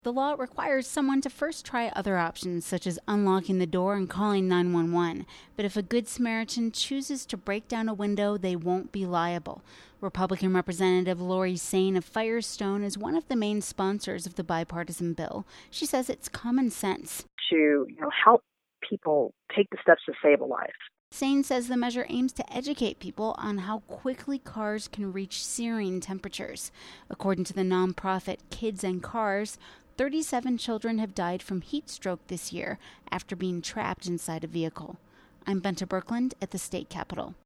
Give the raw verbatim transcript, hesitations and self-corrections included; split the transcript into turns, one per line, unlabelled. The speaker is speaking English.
The law requires someone to first try other options, such as unlocking the door and calling nine one one. But if a Good Samaritan chooses to break down a window, they won't be liable. Republican Representative Lori Sain of Firestone is one of the main sponsors of the bipartisan bill. She says it's common sense
to you know, help people take the steps to save a life.
Sain says the measure aims to educate people on how quickly cars can reach searing temperatures. According to the nonprofit Kids and Cars, thirty-seven children have died from heat stroke this year after being trapped inside a vehicle. I'm Benta Birkeland at the state capitol.